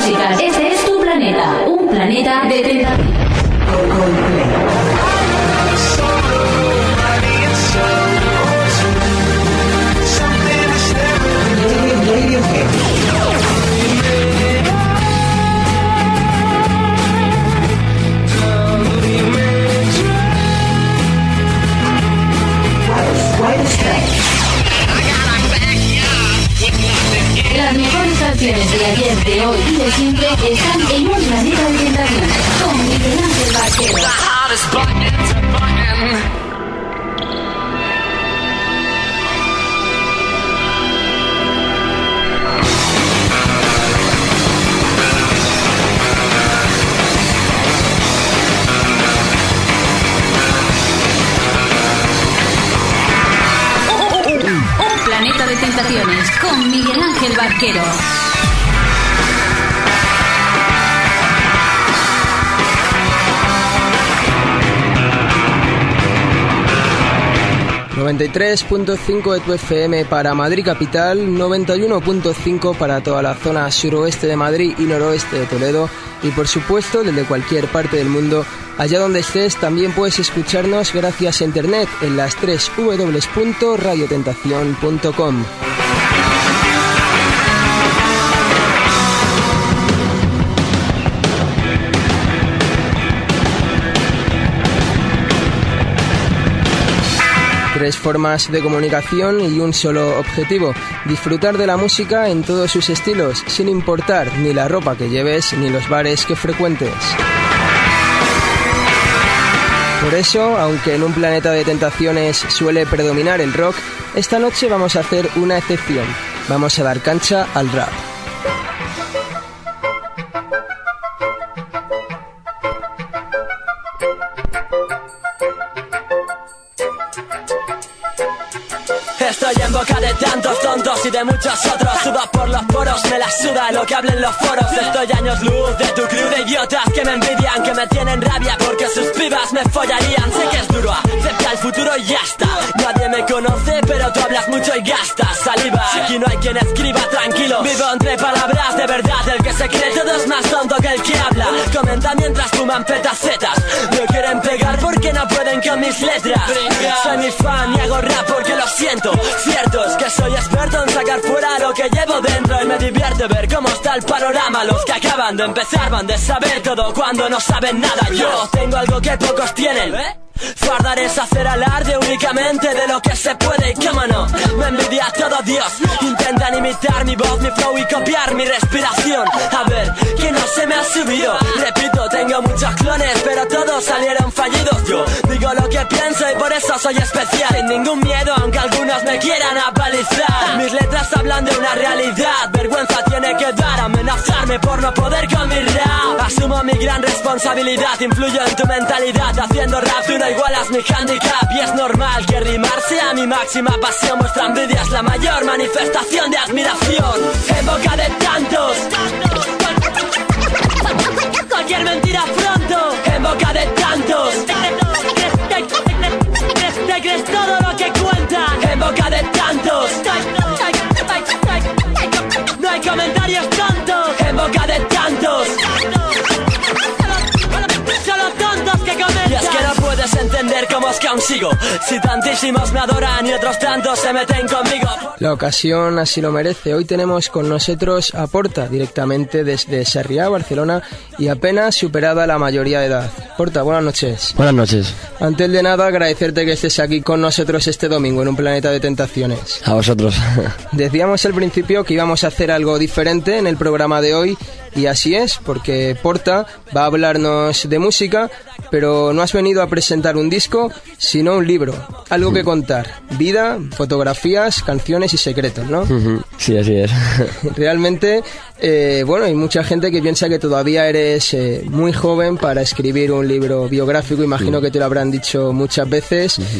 músicas. Este es tu planeta, un planeta de tentación. Las mejores canciones de ayer, de hoy y de siempre están en un planeta de tentación con Miguel Ángel Barquero. Planeta de Tentaciones con Miguel Ángel Barquero. ...93.5 de tu FM para Madrid capital... ...91.5 para toda la zona suroeste de Madrid y noroeste de Toledo... ...y por supuesto desde cualquier parte del mundo... ...allá donde estés también puedes escucharnos gracias a internet... ...en las 3 www.radiotentacion.com. Tres formas de comunicación y un solo objetivo: disfrutar de la música en todos sus estilos, sin importar ni la ropa que lleves ni los bares que frecuentes. Por eso, aunque en un planeta de tentaciones suele predominar el rock, esta noche vamos a hacer una excepción. Vamos a dar cancha al rap. Estoy en boca de tantos tontos y de muchos otros. Sudo por los poros, me la suda lo que hablen los foros. Estoy años luz de tu crew de idiotas que me envidian, que me tienen rabia porque sus pibas me follarían. Sé que es duro, acepta el futuro y ya está. Nadie me conoce pero tú hablas mucho y gastas saliva. Aquí no hay quien escriba tranquilo, vivo entre palabras de verdad. El que se cree todo es más tonto que el que habla. Comenta mientras fuman petacetas. No quieren pegar porque no pueden con mis letras. Soy mi fan y hago rap porque lo siento. Cierto es que soy experto en sacar fuera lo que llevo dentro. Y me divierte ver cómo está el panorama. Los que acaban de empezar van de saber todo cuando no saben nada. Yo tengo algo que pocos tienen. Fardar es hacer alarde únicamente de lo que se puede y cómo no. Me envidia todo Dios. Intentan imitar mi voz, mi flow y copiar mi respiración. A ver, que no se me ha subido. Repito, tengo muchos clones pero todos salieron fallidos. Yo digo lo que pienso y por eso soy especial. Sin ningún miedo aunque algunos me quieran apalizar. Mis letras hablan de una realidad. Vergüenza tiene que dar amenazarme por no poder con mi rap. Asumo mi gran responsabilidad. Influyo en tu mentalidad haciendo rap duro igualas mi handicap. Y es normal que rimar sea mi máxima pasión. Vuestra envidia es la mayor manifestación de admiración. En boca de tantos cualquier mentira pronto. En boca de tantos te crees todo lo que cuentan. En boca de tantos no hay comentarios tontos. En boca de tantos solo tontos que comentan. Y es que no puedes entender cómo es que aún sigo. Si tantísimos me adoran y otros tantos se meten conmigo. La ocasión así lo merece. Hoy tenemos con nosotros a Porta, directamente desde Sarriá, Barcelona, y apenas superada la mayoría de edad. Porta, buenas noches. Buenas noches. Antes de nada, agradecerte que estés aquí con nosotros este domingo en un planeta de tentaciones. A vosotros. Decíamos al principio que íbamos a hacer algo diferente en el programa de hoy, y así es, porque Porta va a hablarnos de música, pero no has venido a presentar un disco, sino un libro, algo que contar, vida, fotografías, canciones y secretos, ¿no? Sí, así es. Realmente, bueno, hay mucha gente que piensa que todavía eres muy joven para escribir un libro biográfico, imagino que te lo habrán dicho muchas veces.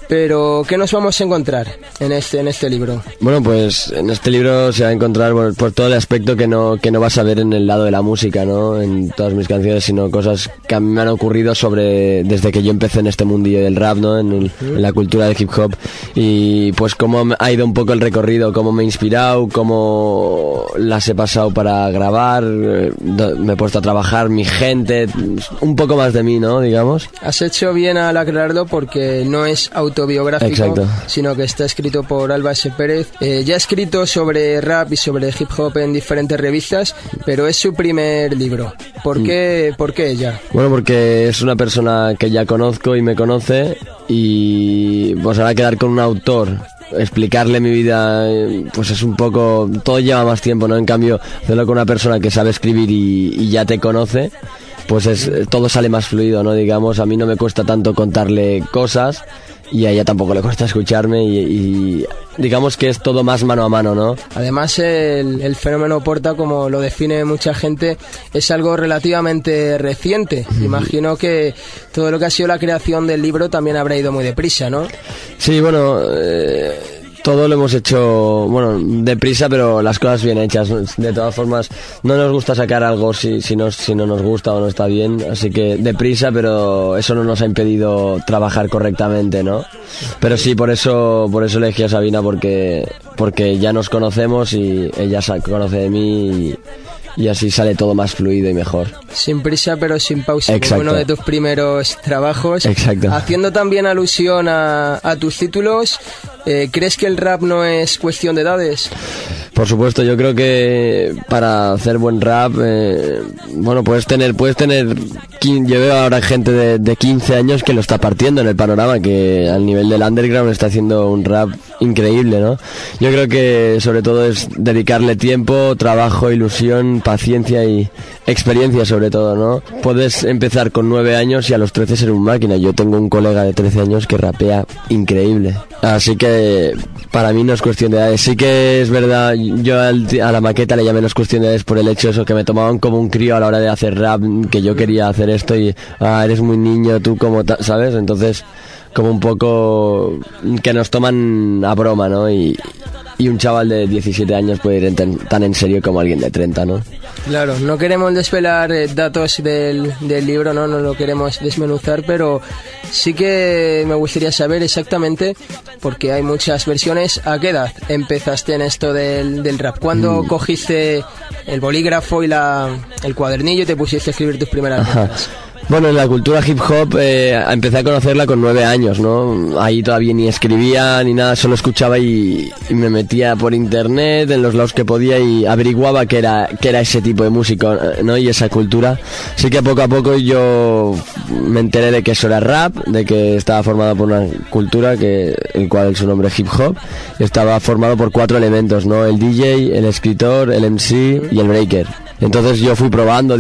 Pero, ¿qué nos vamos a encontrar en este libro? Bueno, pues en este libro se va a encontrar por todo el aspecto que no vas a ver en el lado de la música, ¿no? En todas mis canciones, sino cosas que a mí me han ocurrido desde que yo empecé en este mundillo del rap, ¿no? En la cultura del hip hop. Y pues cómo ha ido un poco el recorrido, cómo me he inspirado, cómo las he pasado para grabar, me he puesto a trabajar, mi gente, un poco más de mí, ¿no? Digamos. Has hecho bien al aclararlo porque no es autobiográfico, exacto, sino que está escrito por Alba S. Pérez. Ya ha escrito sobre rap y sobre hip hop en diferentes revistas, pero es su primer libro. ¿Por qué ella? Bueno, porque es una persona que ya conozco y me conoce, y pues ahora quedar con un autor, explicarle mi vida, pues es un poco, todo lleva más tiempo, ¿no? En cambio, hacerlo con una persona que sabe escribir y ya te conoce, pues todo sale más fluido, ¿no? Digamos, a mí no me cuesta tanto contarle cosas y a ella tampoco le cuesta escucharme, y digamos que es todo más mano a mano, ¿no? Además, el fenómeno Porta, como lo define mucha gente, es algo relativamente reciente. Imagino que todo lo que ha sido la creación del libro también habrá ido muy deprisa, ¿no? Sí, bueno, todo lo hemos hecho, bueno, deprisa, pero las cosas bien hechas. De todas formas, no nos gusta sacar algo si no nos gusta o no está bien, así que deprisa, pero eso no nos ha impedido trabajar correctamente, ¿no? Pero sí, por eso elegí a Sabina, porque ya nos conocemos y ella conoce de mí, y así sale todo más fluido y mejor. Sin prisa pero sin pausa. Exacto. Uno de tus primeros trabajos. Exacto. Haciendo también alusión a tus títulos, ¿crees que el rap no es cuestión de edades? Por supuesto, yo creo que para hacer buen rap, bueno, puedes tener, yo veo ahora gente de 15 años que lo está partiendo en el panorama, que al nivel del underground está haciendo un rap increíble, ¿no? Yo creo que sobre todo es dedicarle tiempo, trabajo, ilusión, paciencia y experiencia sobre todo, ¿no? Puedes empezar con 9 años y a los 13 ser un máquina. Yo tengo un colega de 13 años que rapea increíble. Así que para mí no es cuestión de edades. Sí que es verdad, yo a la maqueta le llamé no es cuestión de edades por el hecho de eso, que me tomaban como un crío a la hora de hacer rap, que yo quería hacer esto y eres muy niño, tú como ¿sabes? Entonces como un poco que nos toman a broma, ¿no? Y un chaval de 17 años puede ir tan en serio como alguien de 30, ¿no? Claro, no queremos desvelar datos del libro, no lo queremos desmenuzar, pero sí que me gustaría saber exactamente, porque hay muchas versiones, ¿a qué edad empezaste en esto del rap? ¿Cuándo cogiste el bolígrafo y el cuadernillo y te pusiste a escribir tus primeras letras? Bueno, en la cultura hip hop empecé a conocerla con 9 años, ¿no? Ahí todavía ni escribía ni nada, solo escuchaba y me metía por internet en los lados que podía y averiguaba qué era ese tipo de música, ¿no? Y esa cultura. Así que poco a poco yo me enteré de que eso era rap, de que estaba formado por una cultura el cual su nombre es hip hop, estaba formado por 4 elementos, ¿no? El DJ, el escritor, el MC y el breaker. Entonces yo fui probando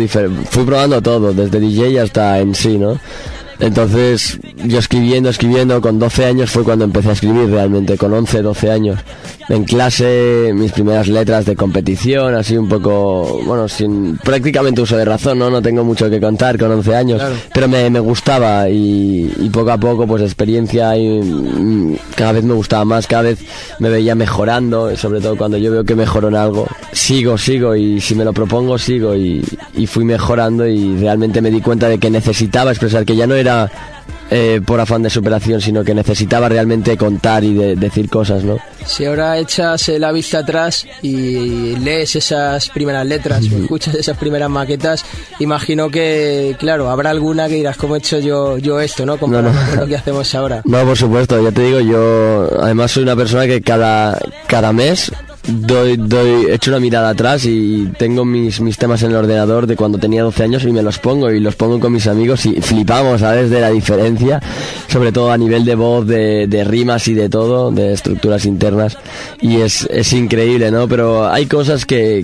todo, desde DJ hasta MC, ¿no? Entonces yo escribiendo, con 12 años fue cuando empecé a escribir realmente, con 11, 12 años. En clase, mis primeras letras de competición, así un poco, bueno, sin prácticamente uso de razón, ¿no? No tengo mucho que contar con 11 años, claro. Pero me gustaba y poco a poco, pues experiencia y cada vez me gustaba más, cada vez me veía mejorando, sobre todo cuando yo veo que mejoro en algo, sigo y si me lo propongo sigo y fui mejorando y realmente me di cuenta de que necesitaba expresar, que ya no era por afán de superación, sino que necesitaba realmente contar y decir cosas, ¿no? Si ahora echas la vista atrás y lees esas primeras letras o escuchas esas primeras maquetas, imagino que, claro, habrá alguna que dirás, ¿cómo he hecho yo esto, no? Comparado con lo que hacemos ahora. No, por supuesto, ya te digo, yo además soy una persona que cada mes echo una mirada atrás y tengo mis temas en el ordenador de cuando tenía 12 años y me los pongo con mis amigos y flipamos, ¿sabes? De la diferencia, sobre todo a nivel de voz, de rimas y de todo, de estructuras internas, y es increíble, ¿no? Pero hay cosas que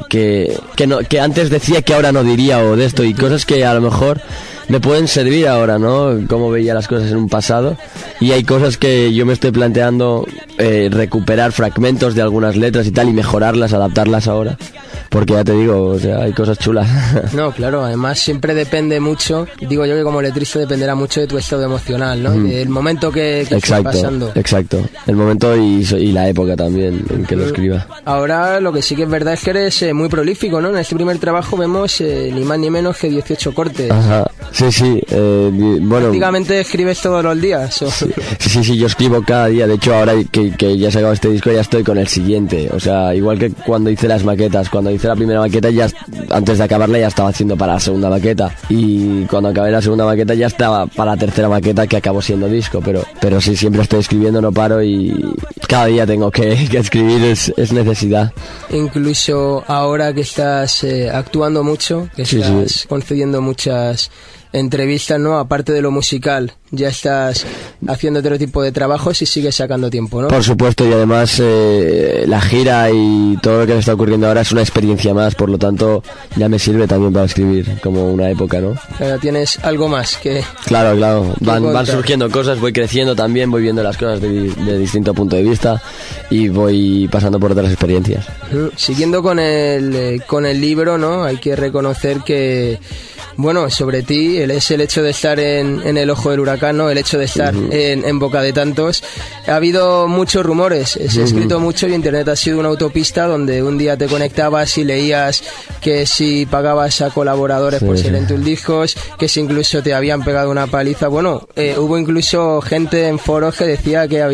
antes decía que ahora no diría, o de esto, y cosas que a lo mejor me pueden servir ahora, ¿no? Cómo veía las cosas en un pasado, y hay cosas que yo me estoy planteando recuperar fragmentos de algunas letras y tal y mejorarlas, adaptarlas ahora, porque ya te digo, o sea, hay cosas chulas. No, claro, además siempre depende mucho, digo yo que como letrista dependerá mucho de tu estado emocional, ¿no? Del momento que estés pasando. Exacto, el momento y la época también en que lo escriba. Ahora lo que sí que es verdad es que eres muy prolífico, ¿no? En este primer trabajo vemos ni más ni menos que 18 cortes. Ajá, sí, bueno... ¿Prácticamente escribes todos los días? ¿O? Sí, yo escribo cada día, de hecho ahora que ya se acabó este disco ya estoy con el siguiente, o sea, igual que cuando hice las maquetas, cuando hice la primera maqueta ya antes de acabarla ya estaba haciendo para la segunda maqueta, y cuando acabé la segunda maqueta ya estaba para la tercera maqueta, que acabó siendo disco, pero sí, siempre estoy escribiendo, no paro, y cada día tengo que escribir, es necesidad. Incluso ahora que estás actuando mucho, que estás concediendo muchas entrevistas, ¿no? Aparte de lo musical, ya estás haciendo otro tipo de trabajos y sigues sacando tiempo, ¿no? Por supuesto, y además la gira y todo lo que me está ocurriendo ahora es una experiencia más, por lo tanto ya me sirve también para escribir como una época, ¿no? Claro, tienes algo más que... Claro, van surgiendo cosas, voy creciendo también, voy viendo las cosas de distinto punto de vista y voy pasando por otras experiencias. Siguiendo con el libro, ¿no? Hay que reconocer que, bueno, sobre ti es el hecho de estar en el ojo del huracán, ¿no? El hecho de estar en boca de tantos. Ha habido muchos rumores, se ha escrito mucho y Internet ha sido una autopista donde un día te conectabas y leías que si pagabas a colaboradores por ser en tus discos, que si incluso te habían pegado una paliza. Bueno, hubo incluso gente en foros que decía que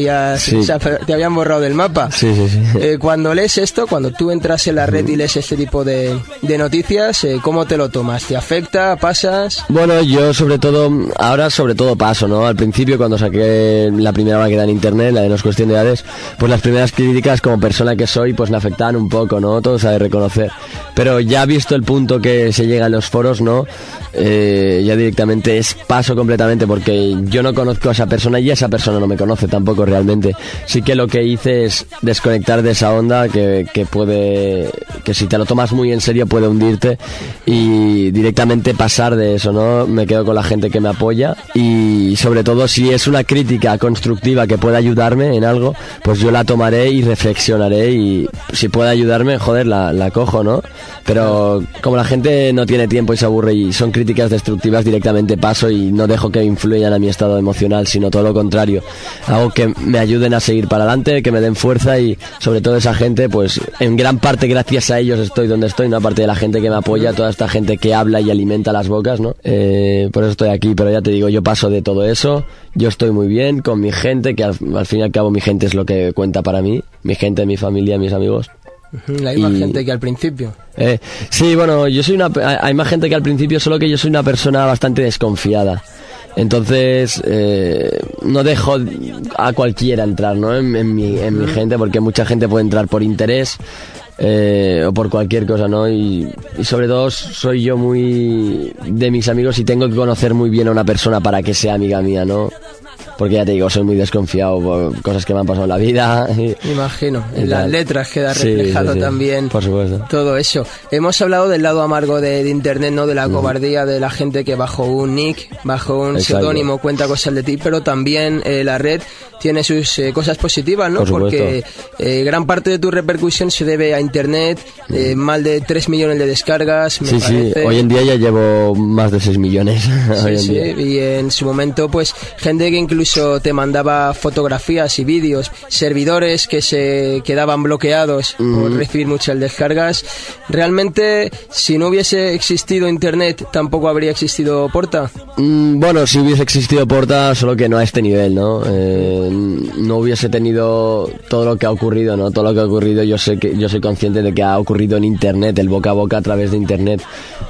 te habían borrado del mapa. Cuando lees esto, cuando tú entras en la red y lees este tipo de noticias, ¿cómo te lo tomas? ¿Te afecta? ¿Pasas? Bueno, yo ahora sobre todo paso, ¿no? Al principio cuando saqué la primera maqueta en internet, la de No es cuestión de edades, pues las primeras críticas como persona que soy pues me afectaban un poco, ¿no? Todo se ha de reconocer. Pero ya visto el punto que se llega en los foros, ¿no? Ya directamente paso completamente porque yo no conozco a esa persona y esa persona no me conoce tampoco realmente. Sí que lo que hice es desconectar de esa onda que si te lo tomas muy en serio puede hundirte y directamente pasar de eso, ¿no? Me quedo con la gente que me apoya y sobre todo si es una crítica constructiva que pueda ayudarme en algo, pues yo la tomaré y reflexionaré y si puede ayudarme, joder, la cojo, ¿no? Pero como la gente no tiene tiempo y se aburre y son críticas destructivas, directamente paso y no dejo que influyan a mi estado emocional, sino todo lo contrario. Hago que me ayuden a seguir para adelante, que me den fuerza y sobre todo esa gente, pues en gran parte gracias a ellos estoy donde estoy, ¿no? Aparte de la gente que me apoya, toda esta gente que habla y alimenta las bocas, ¿no? Por eso estoy aquí, pero ya te digo, yo paso de todo eso, yo estoy muy bien con mi gente, que al fin y al cabo mi gente es lo que cuenta para mí, mi gente, mi familia, mis amigos. La misma gente que al principio. Sí, bueno, hay más gente que al principio, solo que yo soy una persona bastante desconfiada. Entonces, no dejo a cualquiera entrar, ¿no? En mi gente, porque mucha gente puede entrar por interés o por cualquier cosa, ¿no? Y sobre todo soy yo muy de mis amigos y tengo que conocer muy bien a una persona para que sea amiga mía, ¿no? Porque ya te digo, soy muy desconfiado por cosas que me han pasado en la vida. Imagino, en las letras queda reflejado también, por supuesto, todo eso. Hemos hablado del lado amargo de Internet, ¿no? De la cobardía de la gente que bajo un nick, bajo un seudónimo cuenta cosas de ti, pero también la red tiene sus cosas positivas, ¿no? Porque gran parte de tu repercusión se debe a Internet, más de 3 millones de descargas, me parece. Hoy en día ya llevo más de 6 millones. Y en su momento, pues, gente que incluso te mandaba fotografías y vídeos, servidores que se quedaban bloqueados por recibir muchas descargas. Realmente, si no hubiese existido Internet, tampoco habría existido Porta. Bueno, si hubiese existido Porta, solo que no a este nivel, ¿no? No hubiese tenido todo lo que ha ocurrido, ¿no? Todo lo que ha ocurrido, yo soy consciente de que ha ocurrido en Internet, el boca a boca a través de Internet.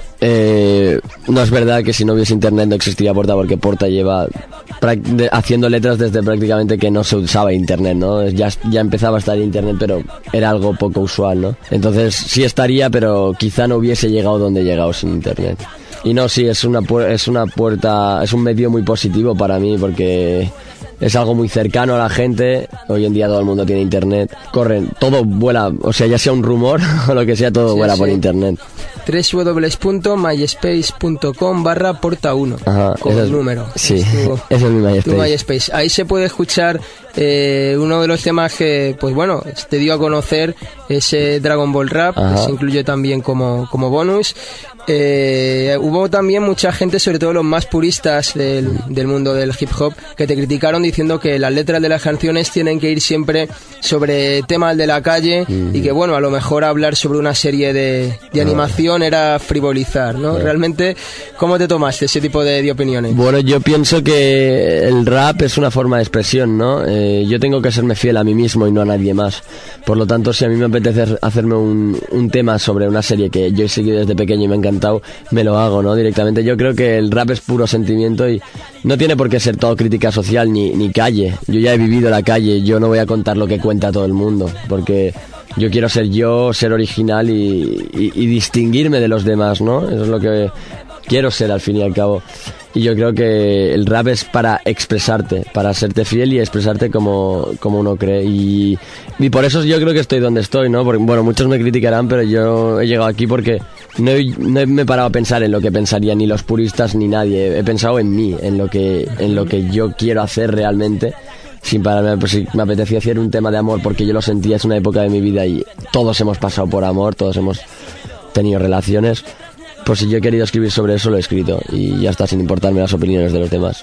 No es verdad que si no hubiese Internet no existiría Porta, porque Porta lleva haciendo letras desde prácticamente que no se usaba Internet, ¿no? Ya empezaba a estar Internet, pero era algo poco usual, ¿no? Entonces sí estaría, pero quizá no hubiese llegado donde he llegado sin Internet. Y no, sí, es una puerta, es un medio muy positivo para mí, porque es algo muy cercano a la gente. Hoy en día todo el mundo tiene Internet, todo vuela, o sea, ya sea un rumor o lo que sea, todo vuela por Internet. www.myspace.com/porta1 con el número. Sí, ese es mi MySpace. Tu MySpace. Ahí se puede escuchar Uno de los temas que, pues bueno, te dio a conocer es Dragon Ball Rap, que se incluye también como bonus. Hubo también mucha gente, sobre todo los más puristas del mundo del hip hop, que te criticaron diciendo que las letras de las canciones tienen que ir siempre sobre temas de la calle y que, bueno, a lo mejor hablar sobre una serie de animación era frivolizar, ¿no? Realmente, ¿cómo te tomaste ese tipo de opiniones? Bueno, yo pienso que el rap es una forma de expresión, ¿no? Yo tengo que serme fiel a mí mismo y no a nadie más. Por lo tanto, si a mí me apetece hacerme un tema sobre una serie que yo he seguido desde pequeño y me ha encantado, me lo hago, ¿no? Directamente. Yo creo que el rap es puro sentimiento y no tiene por qué ser todo crítica social ni calle. Yo ya he vivido la calle, yo no voy a contar lo que cuenta todo el mundo, porque yo quiero ser yo, ser original y distinguirme de los demás, ¿no? Eso es lo que quiero ser al fin y al cabo. Y yo creo que el rap es para expresarte, para serte fiel y expresarte como uno cree. Y por eso yo creo que estoy donde estoy, ¿no? Porque, bueno, muchos me criticarán, pero yo he llegado aquí porque no me he parado a pensar en lo que pensarían ni los puristas ni nadie. He pensado en mí, en lo que yo quiero hacer realmente. Sin pararme, pues si me apetecía hacer un tema de amor porque yo lo sentía, es una época de mi vida y todos hemos pasado por amor, todos hemos tenido relaciones. Pues si yo he querido escribir sobre eso, lo he escrito y ya está, sin importarme las opiniones de los demás.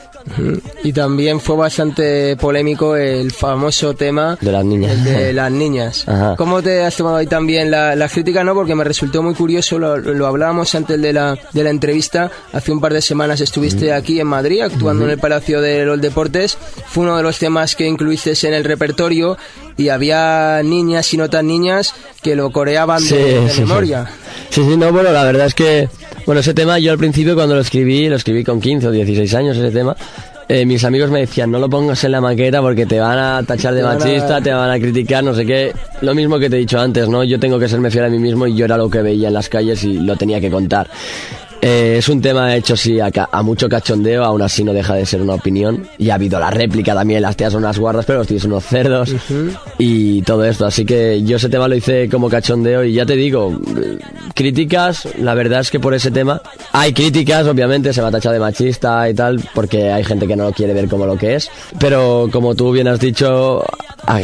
Y también fue bastante polémico el famoso tema de las niñas. El de las niñas. Ajá. ¿Cómo te has tomado ahí también la crítica? No, porque me resultó muy curioso, lo hablábamos antes de la entrevista. Hace un par de semanas estuviste aquí en Madrid actuando en el Palacio de los Deportes. Fue uno de los temas que incluiste en el repertorio y había niñas y no tan niñas que lo coreaban de memoria. Sí, no, bueno, la verdad es que, bueno, ese tema yo al principio cuando lo escribí con 15 o 16 años ese tema, mis amigos me decían, no lo pongas en la maqueta porque te van a tachar de machista, te van a criticar, no sé qué. Lo mismo que te he dicho antes, ¿no? Yo tengo que serme fiel a mí mismo y yo era lo que veía en las calles y lo tenía que contar. Es un tema hecho sí a mucho cachondeo, aún así no deja de ser una opinión. Y ha habido la réplica también, las tías son unas guardas, pero los tíos son unos cerdos y todo esto. Así que yo ese tema lo hice como cachondeo y ya te digo, críticas, la verdad es que por ese tema hay críticas, obviamente se me ha tachado de machista y tal, porque hay gente que no lo quiere ver como lo que es. Pero como tú bien has dicho, a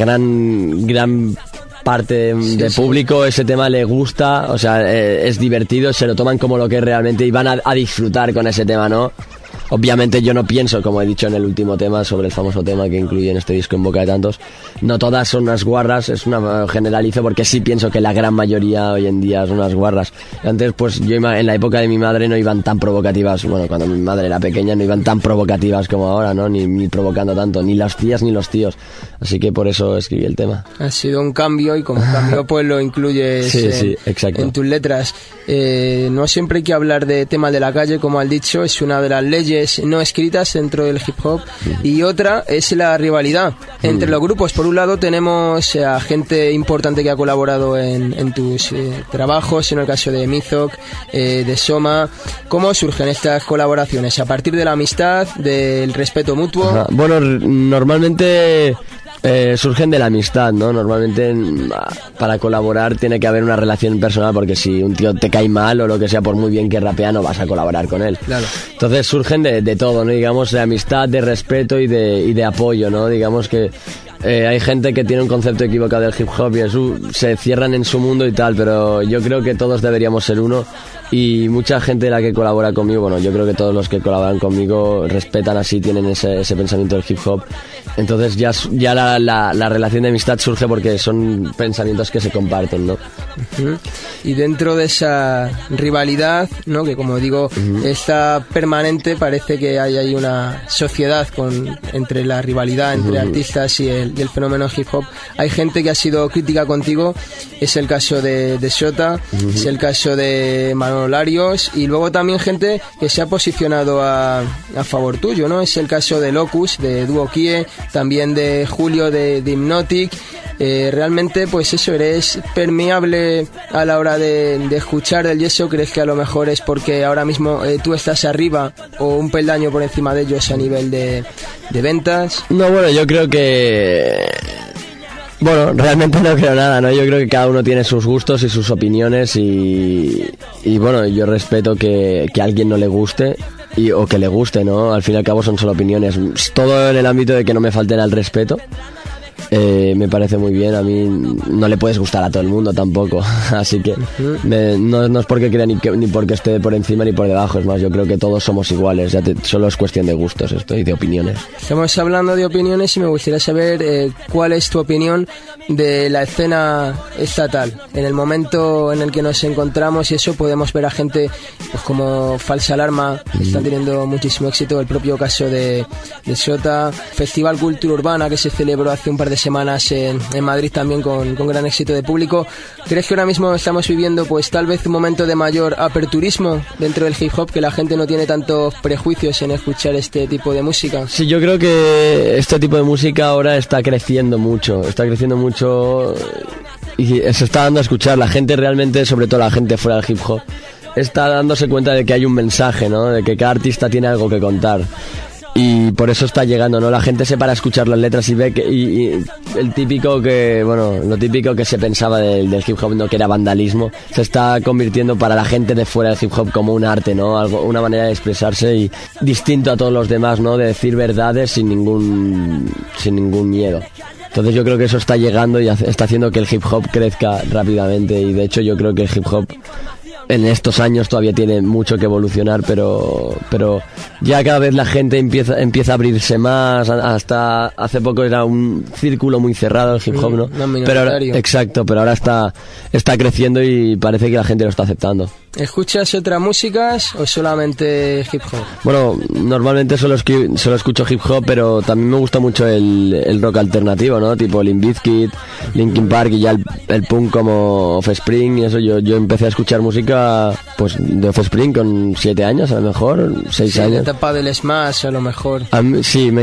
gran parte de público ese tema le gusta, o sea, es divertido, se lo toman como lo que es realmente y van a disfrutar con ese tema, ¿no? Obviamente yo no pienso, como he dicho en el último tema, sobre el famoso tema que incluye en este disco En Boca de Tantos, no todas son unas guarras, es una generalizo porque sí pienso que la gran mayoría hoy en día son unas guarras. Antes pues yo en la época de mi madre no iban tan provocativas, bueno, cuando mi madre era pequeña no iban tan provocativas como ahora, ¿no? Ni provocando tanto, ni las tías ni los tíos, así que por eso escribí el tema. Ha sido un cambio y como cambio pues lo incluyes en tus letras. No siempre hay que hablar de temas de la calle, como has dicho, es una de las leyes no escritas dentro del hip hop, y otra es la rivalidad entre los grupos. Por un lado tenemos a gente importante que ha colaborado en tus trabajos, en el caso de Mizok, de Soma. ¿Cómo surgen estas colaboraciones? ¿A partir de la amistad, del respeto mutuo? Bueno, normalmente surgen de la amistad, ¿no? Normalmente para colaborar tiene que haber una relación personal, porque si un tío te cae mal o lo que sea, por muy bien que rapea, no vas a colaborar con él. Claro. Entonces surgen de todo, ¿no? Digamos, de amistad, de respeto y de apoyo, ¿no? Digamos que hay gente que tiene un concepto equivocado del hip hop y se cierran en su mundo y tal, pero yo creo que todos deberíamos ser uno. Y mucha gente de la que colabora conmigo, bueno, yo creo que todos los que colaboran conmigo respetan así, tienen ese pensamiento del hip hop. Entonces ya la relación de amistad surge porque son pensamientos que se comparten, ¿no? Y dentro de esa rivalidad, ¿no? Que como digo, está permanente, parece que hay ahí una sociedad entre la rivalidad entre artistas y el fenómeno hip hop. Hay gente que ha sido crítica contigo, es el caso de Shota, es el caso de Manolo Larios, y luego también gente que se ha posicionado a favor tuyo, ¿no? Es el caso de Locus, de Duo Kie, también de Julio de Hypnotic. Realmente pues eso, eres permeable a la hora de escuchar del yeso. ¿Crees que a lo mejor es porque ahora mismo tú estás arriba o un peldaño por encima de ellos a nivel de ventas? No, bueno, yo creo que... Bueno, realmente no creo nada, ¿no? Yo creo que cada uno tiene sus gustos y sus opiniones y bueno, yo respeto que a alguien no le guste o que le guste, ¿no? Al fin y al cabo son solo opiniones. Todo en el ámbito de que no me falten al respeto. Me parece muy bien. A mí no le puedes gustar a todo el mundo tampoco, así que no es porque crea ni porque esté por encima ni por debajo. Es más, yo creo que todos somos iguales, solo es cuestión de gustos esto y de opiniones. Estamos hablando de opiniones y me gustaría saber cuál es tu opinión de la escena estatal. En el momento en el que nos encontramos y eso, podemos ver a gente pues como Falsa Alarma, que están teniendo muchísimo éxito. El propio caso de Sota, Festival Cultura Urbana, que se celebró hace un par de semanas en Madrid también con gran éxito de público. ¿Crees que ahora mismo estamos viviendo pues tal vez un momento de mayor aperturismo dentro del hip hop, que la gente no tiene tantos prejuicios en escuchar este tipo de música? Sí, yo creo que este tipo de música ahora está creciendo mucho y se está dando a escuchar. La gente realmente, sobre todo la gente fuera del hip hop, está dándose cuenta de que hay un mensaje, ¿no? De que cada artista tiene algo que contar. Y por eso está llegando, ¿no? La gente se para a escuchar las letras y ve que y el típico que, bueno, lo típico que se pensaba del hip hop, ¿no? Que era vandalismo, se está convirtiendo para la gente de fuera del hip hop como un arte, ¿no? Algo, una manera de expresarse y distinto a todos los demás, ¿no? De decir verdades sin ningún miedo. Entonces yo creo que eso está llegando y está haciendo que el hip hop crezca rápidamente, y de hecho yo creo que el hip hop en estos años todavía tiene mucho que evolucionar, pero ya cada vez la gente empieza a abrirse más. Hasta hace poco era un círculo muy cerrado el hip hop, ¿no? Pero ahora está creciendo y parece que la gente lo está aceptando. ¿Escuchas otras músicas o solamente hip hop? Bueno, normalmente solo escucho hip hop, pero también me gusta mucho el rock alternativo, ¿no? Tipo Limp Bizkit, Linkin Park, y ya el punk como Offspring y eso. Yo empecé a escuchar música pues de Offspring con 7 años, a lo mejor 6 años. La etapa del Smash, a lo mejor. Sí,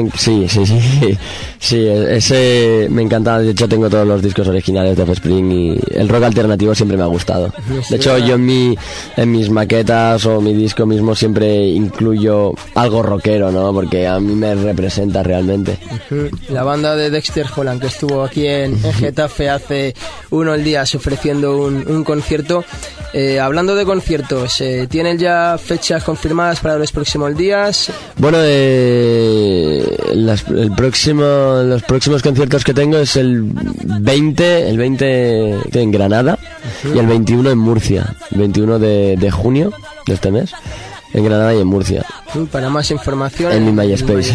ese me encanta. De hecho tengo todos los discos originales de Offspring y el rock alternativo siempre me ha gustado. De hecho yo en mis maquetas o mi disco mismo siempre incluyo algo rockero, ¿no? Porque a mí me representa realmente. La banda de Dexter Holland, que estuvo aquí en Getafe hace unos días ofreciendo un concierto. Hablando de conciertos, ¿tienen ya fechas confirmadas para los próximos días? Bueno, los próximos conciertos que tengo es el 20 en Granada y el 21 en Murcia, 21 de junio de este mes, en Granada y en Murcia. Para más información en mi MySpace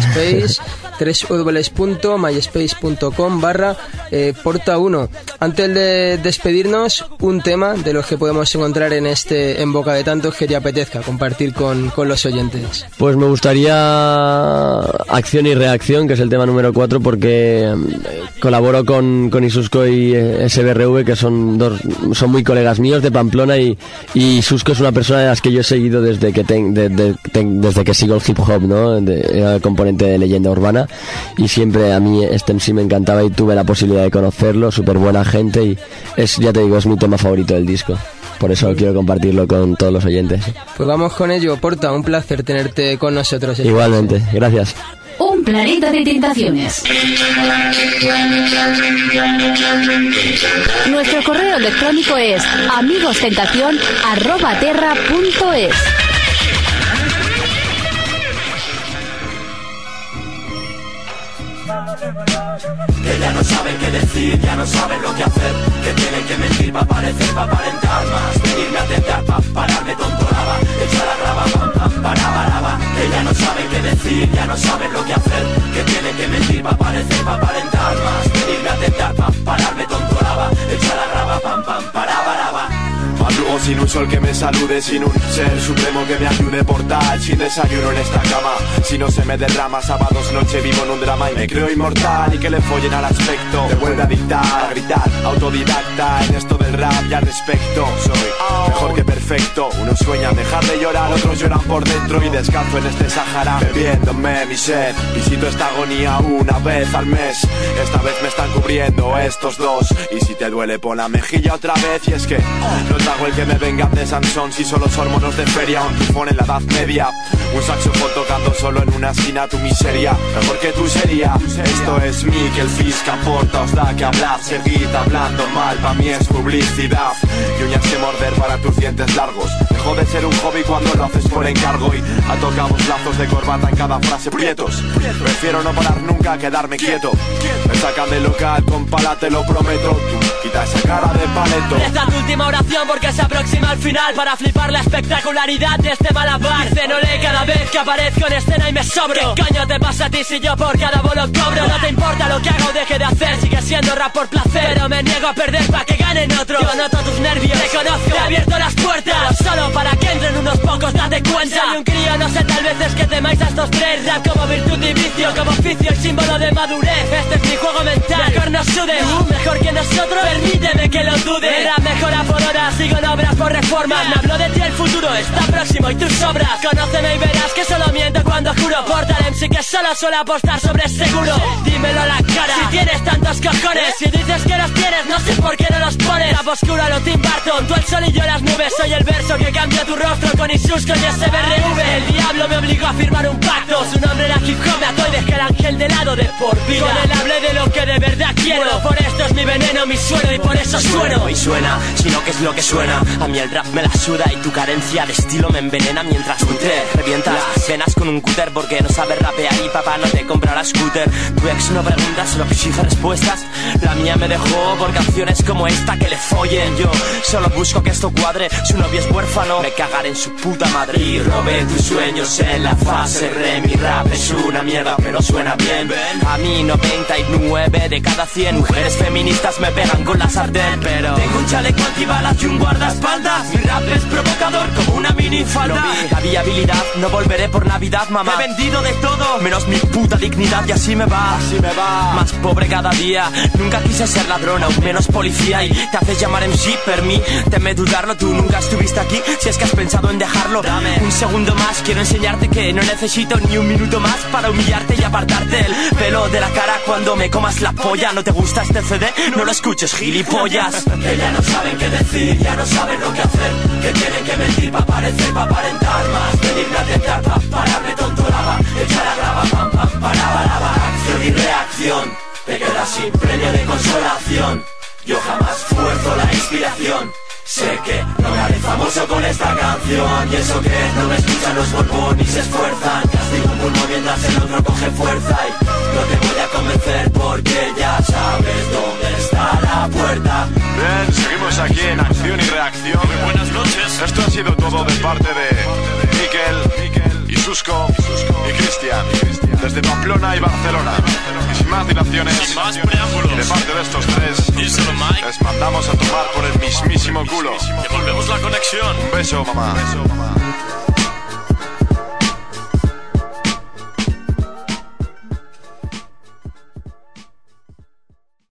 www.myspace.com/porta1. Antes de despedirnos, un tema de los que podemos encontrar en Boca de Tantos que te apetezca compartir con los oyentes. Pues me gustaría Acción y Reacción, que es el tema número 4, porque colaboro con Isusco y SBRV, que son muy colegas míos de Pamplona, y Isusco es una persona de las que yo he seguido desde que sigo el hip hop, ¿no? Era el componente de Leyenda Urbana, y siempre a mí este MC me encantaba y tuve la posibilidad de conocerlo. Súper buena gente, y ya te digo, es mi tema favorito del disco. Por eso quiero compartirlo con todos los oyentes. Pues vamos con ello, Porta, un placer tenerte con nosotros. Igualmente, gracias. Un planeta de tentaciones. Nuestro correo electrónico es amigostentacion@terra.es. Que ya no saben qué decir, ya no saben lo que hacer, que tienen que mentir para parecer, para aparentar más, venirme a tentar para pararme tontoraba, echar la grava, pam pam, paraba, que ya no saben qué decir, ya no saben lo que hacer, que tienen que mentir para parecer, para aparentar más, venirme a tentar para pararme tontoraba, echar la grava, pam pam, paraba. Madrugo sin un sol que me salude, sin un ser supremo que me ayude, portal sin desayuno en esta cama, si no se me derrama, sábados noche vivo en un drama y me creo inmortal, y que le follen al aspecto, me vuelve a dictar, a gritar, autodidacta en esto del rap y al respecto, soy mejor que perfecto, unos sueñan dejar de llorar, otros lloran por dentro y descanso en este Sahara, bebiéndome mi sed, visito esta agonía una vez al mes, esta vez me están cubriendo estos dos, y si te duele pon la mejilla otra vez, y es que no trago el que me venga de Sansón, si solo son monos de feria, un tifón en la edad media, un saxofón tocando solo en una esquina, tu miseria, mejor que tú sería, esto es mí, que el fisca porta, os da que hablar, seguid hablando mal, pa' mí es publicidad, y uñas que morder para tus dientes largos, mejor dejó de ser un hobby cuando lo haces por encargo y atocamos lazos de corbata en cada frase. Prietos, prefiero no parar nunca, quedarme quieto. Me sacan del local con pala, te lo prometo. Tú quita esa cara de paleto. Esta tu última oración porque se aproxima al final, para flipar la espectacularidad de este malabar. Cenolé cada vez que aparezco en escena y me sobro. ¿Qué coño te pasa a ti si yo por cada bolo cobro? No te importa lo que haga o deje de hacer, sigue siendo rap por placer, pero me niego a perder para que ganen otros. Yo noto tus nervios, te conozco, te he abierto las puertas solo para que entren unos pocos, date cuenta. Soy un crío, no sé, tal vez es que temáis a estos tres. Rap como virtud y vicio, como oficio y símbolo de madurez. Este es mi juego mental, mejor no sudes, mejor que nosotros, permíteme que lo dude. El rap mejora por horas, sigo en obras por reformas. Me hablo de ti, el futuro está próximo y tú sobras. Conóceme y verás que solo miento cuando juro. Portal MC que solo suele apostar sobre seguro. Dímelo a la cara, si tienes tantos cojones. Si dices que los tienes, no sé por qué no los pones. Rap oscuro a lo Tim Burton, tú el sol y yo las nubes. Soy el verso que cambia tu rostro con Isus, con SBRV. El diablo me obligó a firmar un pacto, su nombre era hip hop, me ató y dejé el ángel de lado de por vida. Con él hablé de lo que de verdad quiero, por esto es mi veneno, mi suelo y por eso sueno. Y suena, sino que es lo que suena. A mí el rap me la suda y tu carencia de estilo me envenena mientras tú te revientas las venas con un cúter porque no sabes rapear y papá no te comprará scooter. Tu ex no pregunta, solo exige respuestas. La mía me dejó por canciones como esta que le follen. Yo solo busco que esto cuadre, su novio es huérfano, me cagaré en su puta madre. Y robé tus sueños en la fase re. Mi rap es una mierda pero suena bien. A mí 99 de cada 100 mujeres feministas me pegan con la sartén. Pero tengo un chaleco antibalas y un guardaespaldas. Mi rap es provocador como una minifalda. La viabilidad, no volveré por Navidad, mamá. He vendido de todo, menos mi puta dignidad y así me va. Así me va. Más pobre cada día. Nunca quise ser ladrón, aún menos policía. Y te haces llamar MC, per mí. Teme dudarlo, tú nunca estuviste aquí. Si es que has pensado en dejarlo, dame un segundo más. Quiero enseñarte que no necesito ni un minuto más para humillarte y apartarte el pelo de la cara cuando me comas la polla. ¿No te gusta este CD? No lo escuches, gilipollas. Que ya no saben qué decir, ya no saben lo que hacer. Que tienen que mentir pa' parecer, pa' aparentar más. Venirme a tentar pa' pararme tonto lava. Echar a grava, pam pam, paraba. Acción y reacción, te quedas sin premio de consolación. Yo jamás fuerzo la inspiración. Sé que no me haré famoso con esta canción. Y eso que no me escuchan los Borbón ni se esfuerzan. Castigo un pulmón mientras el otro coge fuerza. Y no te voy a convencer porque ya sabes dónde está la puerta. Bien, seguimos aquí en Acción y Reacción. Muy buenas noches. Esto ha sido todo de parte de Mikel, Isusco y Cristian, desde Pamplona y Barcelona. Y sin más dilaciones, sin más preámbulos, y de parte de estos tres, les mandamos a tomar por el mismísimo culo. Devolvemos la conexión. Un beso, mamá.